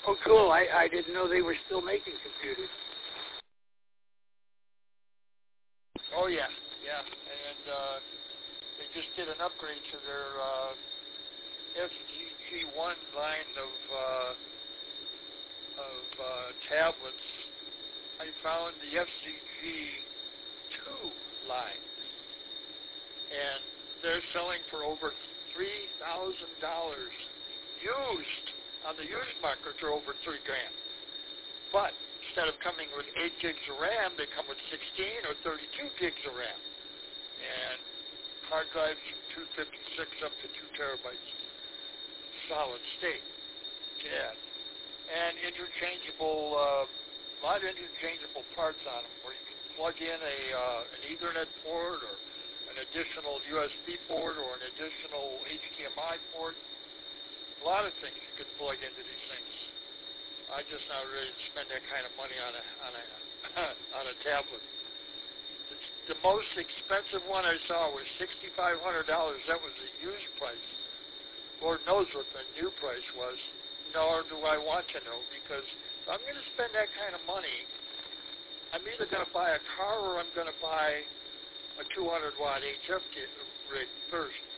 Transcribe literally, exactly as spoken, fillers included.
Oh, cool. I, I didn't know they were still making computers. Oh, yeah, yeah. And uh, they just did an upgrade to their uh, F G G one line of, uh, of uh, tablets. I found the F G G two line, and they're selling for over three thousand dollars used. On the used market, they're over three grand. But instead of coming with eight gigs of RAM, they come with sixteen or thirty-two gigs of RAM. And hard drives from two fifty-six up to two terabytes solid state. Yeah. And interchangeable, uh, a lot of interchangeable parts on them, where you can plug in a uh, an Ethernet port or an additional U S B port or an additional H D M I port. A lot of things you could plug into these things. I just not ready to spend that kind of money on a on a on a tablet. It's, the most expensive one I saw was sixty-five hundred dollars. That was the used price. Lord knows what the new price was. Nor do I want to know, because if I'm going to spend that kind of money, I'm either going to buy a car or I'm going to buy a two hundred watt H F rig first.